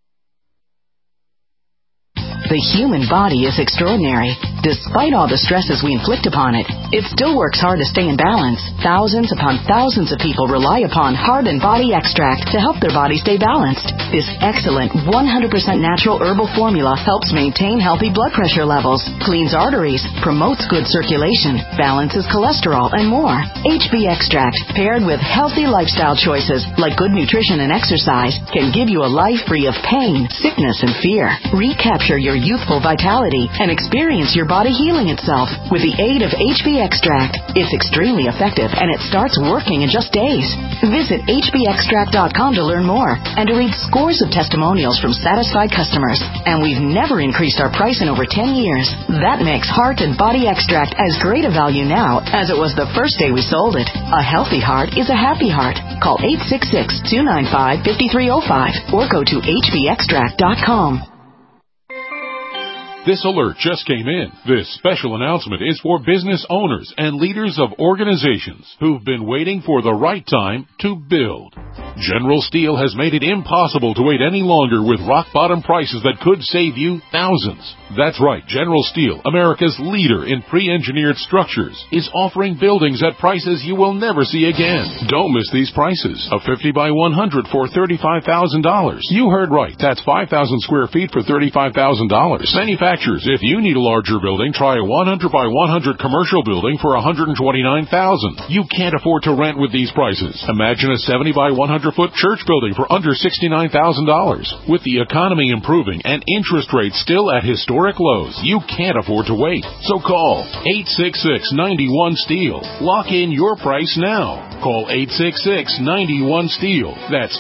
The human body is extraordinary. Despite all the stresses we inflict upon it, it still works hard to stay in balance. Thousands upon thousands of people rely upon Heart and Body Extract to help their body stay balanced. This excellent 100% natural herbal formula helps maintain healthy blood pressure levels, cleans arteries, promotes good circulation, balances cholesterol, and more. HB Extract, paired with healthy lifestyle choices like good nutrition and exercise, can give you a life free of pain, sickness, and fear. Recapture your youthful vitality and experience your body healing itself with the aid of HB Extract. It's extremely effective, and it starts working in just days. Visit hbextract.com to learn more and to read scores of testimonials from satisfied customers. And we've never increased our price in over 10 years. That makes Heart and Body Extract as great a value now as it was the first day we sold it. A healthy heart is a happy heart. Call 866-295-5305 or go to hbextract.com. This alert just came in. This special announcement is for business owners and leaders of organizations who've been waiting for the right time to build. General Steel has made it impossible to wait any longer with rock-bottom prices that could save you thousands. That's right, General Steel, America's leader in pre-engineered structures, is offering buildings at prices you will never see again. Don't miss these prices. A 50 by 100 for $35,000. You heard right. That's 5,000 square feet for $35,000. Manufacturers, if you need a larger building, try a 100 by 100 commercial building for $129,000. You can't afford to rent with these prices. Imagine a 70 by 100-foot church building for under $69,000. With the economy improving and interest rates still at historic lows, you can't afford to wait. So call 866-91-STEEL. Lock in your price now. Call 866-91-STEEL. That's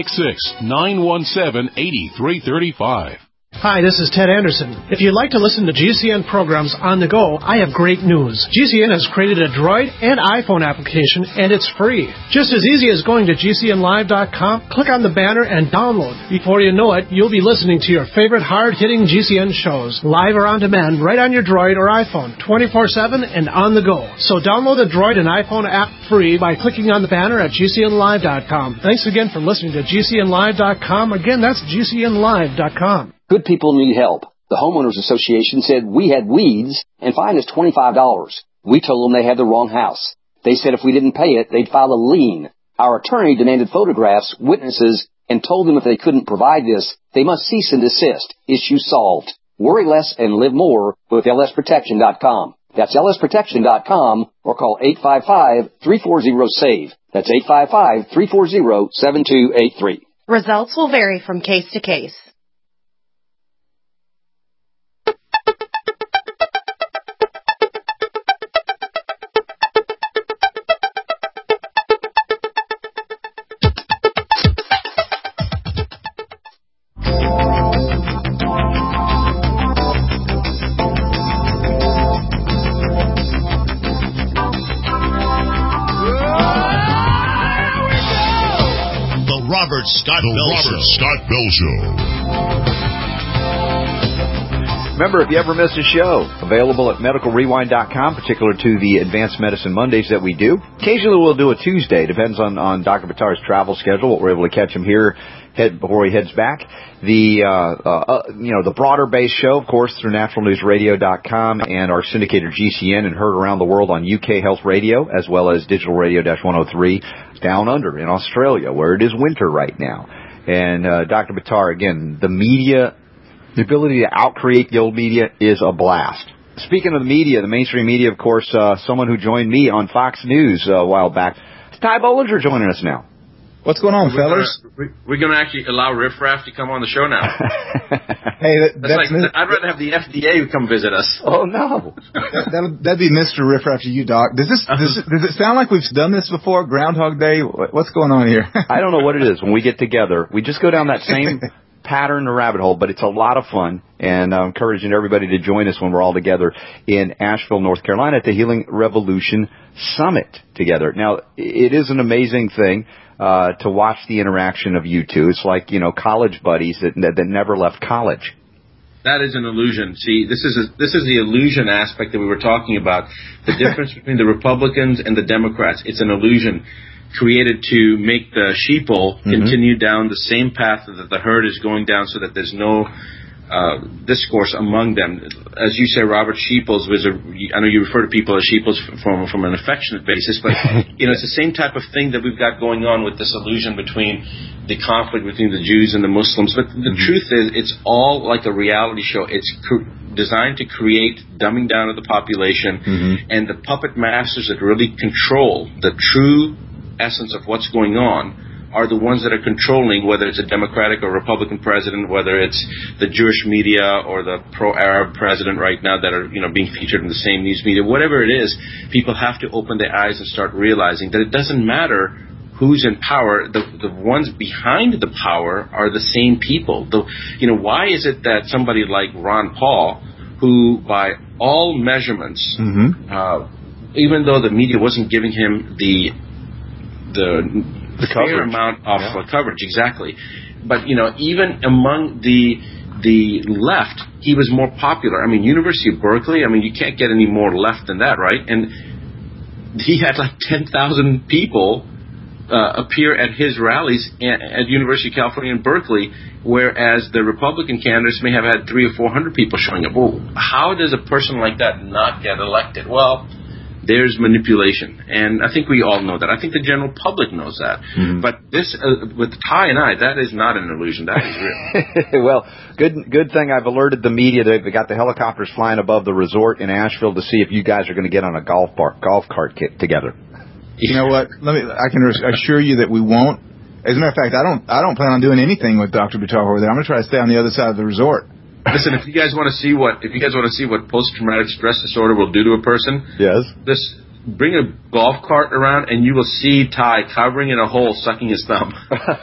866-917-8335. Hi, this is Ted Anderson. If you'd like to listen to GCN programs on the go, I have great news. GCN has created a Droid and iPhone application, and it's free. Just as easy as going to GCNlive.com, click on the banner, and download. Before you know it, you'll be listening to your favorite hard-hitting GCN shows, live or on demand, right on your Droid or iPhone, 24/7 and on the go. So download the Droid and iPhone app free by clicking on the banner at GCNlive.com. Thanks again for listening to GCNlive.com. Again, that's GCNlive.com. Good people need help. The Homeowners Association said we had weeds and fined us $25. We told them they had the wrong house. They said if we didn't pay it, they'd file a lien. Our attorney demanded photographs, witnesses, and told them if they couldn't provide this, they must cease and desist. Issue solved. Worry less and live more with lsprotection.com. That's lsprotection.com or call 855-340-SAVE. That's 855-340-7283. Results will vary from case to case. Scott Bell Show. Remember, if you ever miss a show, available at medicalrewind.com, particular to the Advanced Medicine Mondays that we do. Occasionally we'll do a Tuesday. Depends on Dr. Buttar's travel schedule, what we're able to catch him here before he heads back. The broader-based show, of course, through naturalnewsradio.com and our syndicator GCN, and heard around the world on UK Health Radio, as well as Digital Radio-103 down under in Australia, where it is winter right now. And Dr. Buttar, again, the media, the ability to out-create the old media is a blast. Speaking of the media, the mainstream media, of course, someone who joined me on Fox News a while back, Ty Bollinger joining us now. What's going on, fellas? We're going to actually allow Riff Raff to come on the show now. Hey, I'd rather have the FDA come visit us. Oh, no. That'd be Mr. Riff Raff to you, Doc. Does it sound like we've done this before? Groundhog Day? What's going on here? I don't know what it is. When we get together, we just go down that same pattern, the rabbit hole, but it's a lot of fun, and I'm encouraging everybody to join us when we're all together in Asheville, North Carolina at the Healing Revolution Summit together. Now, it is an amazing thing to watch the interaction of you two. It's like, college buddies that never left college. That is an illusion. See, this is the illusion aspect that we were talking about. The difference between the Republicans and the Democrats. It's an illusion created to make the sheeple continue down the same path that the herd is going down, so that there's no discourse among them. As you say, Robert, sheeples was I know you refer to people as sheeples from an affectionate basis, but it's the same type of thing that we've got going on with this illusion between the conflict between the Jews and the Muslims. But the truth is, it's all like a reality show. It's designed to create dumbing down of the population, and the puppet masters that really control the true essence of what's going on are the ones that are controlling, whether it's a Democratic or Republican president, whether it's the Jewish media or the pro-Arab president right now that are being featured in the same news media. Whatever it is, people have to open their eyes and start realizing that it doesn't matter who's in power. The ones behind the power are the same people. Why is it that somebody like Ron Paul, who by all measurements, even though the media wasn't giving him the fair amount of coverage, exactly. But even among the the left, he was more popular. I mean, University of Berkeley, I mean, you can't get any more left than that, right? And he had like 10,000 people appear at his rallies at University of California in Berkeley, whereas the Republican candidates may have had 300 or 400 people showing up. Well, how does a person like that not get elected? Well, there's manipulation, and I think we all know that. I think the general public knows that. Mm-hmm. But this, with Ty and I, that is not an illusion. That is real. Well, good thing I've alerted the media. They've got the helicopters flying above the resort in Asheville to see if you guys are going to get on a golf cart together. You know what? I can assure you that we won't. As a matter of fact, I don't plan on doing anything with Dr. Buttar over there. I'm going to try to stay on the other side of the resort. Listen, if you guys want to see what post-traumatic stress disorder will do to a person, yes, just bring a golf cart around and you will see Ty covering in a hole, sucking his thumb.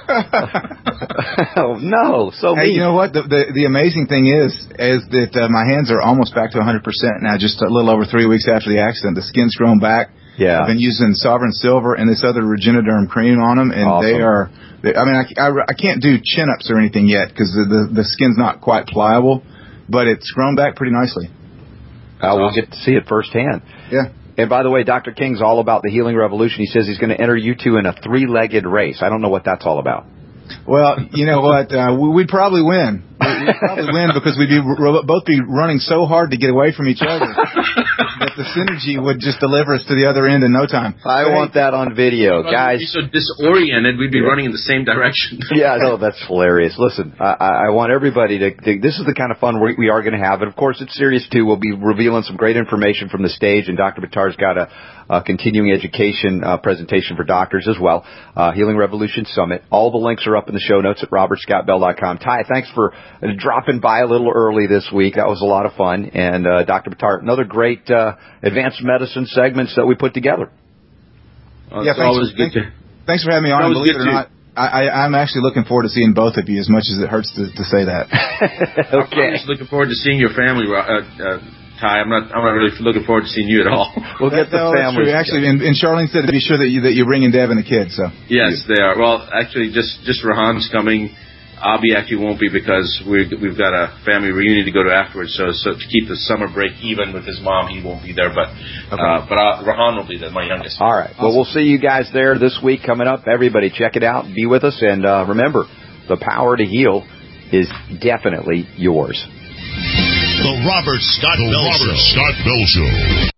Oh no! So hey, you know what? The amazing thing is that my hands are almost back to 100% now. Just a little over 3 weeks after the accident, the skin's grown back. Yeah. I've been using Sovereign Silver and this other Regeniderm cream on them, and awesome. I can't do chin-ups or anything yet because the skin's not quite pliable, but it's grown back pretty nicely. We'll get to see it firsthand. Yeah. And by the way, Dr. King's all about the healing revolution. He says he's going to enter you two in a 3-legged race. I don't know what that's all about. Well, you know what? We'd probably win. We'd probably win because we'd both be running so hard to get away from each other that the synergy would just deliver us to the other end in no time. I want that on video, guys. We'd be so disoriented, we'd be running in the same direction. Yeah, I know. That's hilarious. Listen, I want everybody to this is the kind of fun we are going to have. And, of course, it's serious, too. We'll be revealing some great information from the stage, and Dr. Buttar's got a continuing education presentation for doctors as well, Healing Revolution Summit. All the links are up in the show notes at robertscottbell.com. Ty, thanks for dropping by a little early this week. That was a lot of fun. And Dr. Buttar, another great advanced medicine segments that we put together. Yeah, thanks for having me on. Believe it or not, I'm actually looking forward to seeing both of you as much as it hurts to say that. Okay. I'm just looking forward to seeing your family, Ty. I'm not really looking forward to seeing you at all. We'll get the family. Actually, and Charlene said to be sure that you're bringing Deb and the kids. So yes, they are. Well, actually, just Rahan's coming. Abby actually won't be because we've got a family reunion to go to afterwards. So to keep the summer break even with his mom, he won't be there. But Rahan will be there, my youngest. All right. Awesome. Well, we'll see you guys there this week coming up. Everybody, check it out. Be with us, and remember, the power to heal is definitely yours. The Robert Scott Bell Show.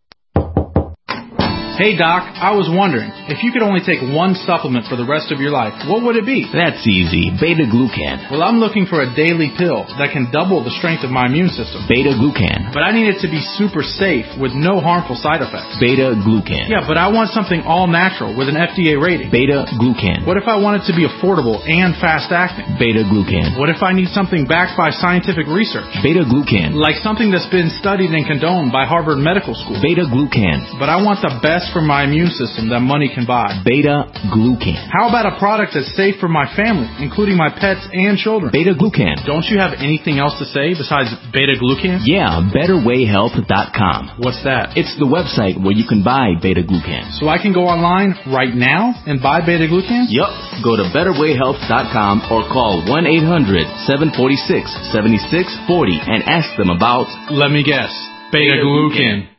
Hey Doc, I was wondering, if you could only take one supplement for the rest of your life, what would it be? That's easy. Beta-glucan. Well, I'm looking for a daily pill that can double the strength of my immune system. Beta-glucan. But I need it to be super safe with no harmful side effects. Beta-glucan. Yeah, but I want something all natural with an FDA rating. Beta-glucan. What if I want it to be affordable and fast-acting? Beta-glucan. What if I need something backed by scientific research? Beta-glucan. Like something that's been studied and condoned by Harvard Medical School. Beta-glucan. But I want the best for my immune system that money can buy. Beta-glucan. How about a product that's safe for my family, including my pets and children? Beta-glucan. Don't you have anything else to say besides beta-glucan? Yeah, betterwayhealth.com. What's that? It's the website where you can buy beta-glucan. So I can go online right now and buy beta-glucan? Yup. Go to betterwayhealth.com or call 1-800-746-7640 and ask them about... Let me guess. Beta-glucan.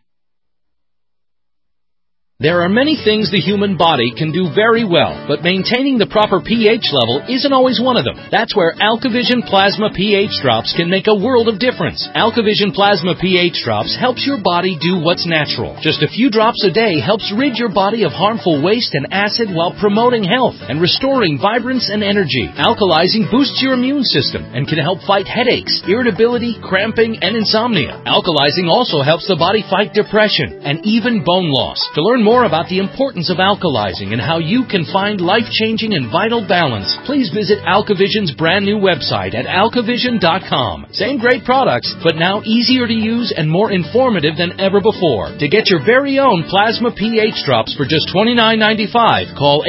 There are many things the human body can do very well, but maintaining the proper pH level isn't always one of them. That's where AlkaVision Plasma pH Drops can make a world of difference. AlkaVision Plasma pH Drops helps your body do what's natural. Just a few drops a day helps rid your body of harmful waste and acid while promoting health and restoring vibrance and energy. Alkalizing boosts your immune system and can help fight headaches, irritability, cramping, and insomnia. Alkalizing also helps the body fight depression and even bone loss. To learn more about the importance of alkalizing and how you can find life-changing and vital balance, please visit AlkaVision's brand new website at alkavision.com. Same great products, but now easier to use and more informative than ever before. To get your very own Plasma pH Drops for just $29.95, call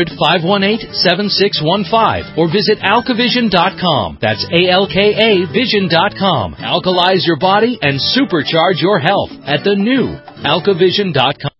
800-518-7615 or visit alkavision.com. That's ALKA Vision.com. Alkalize your body and supercharge your health at the new alkavision.com.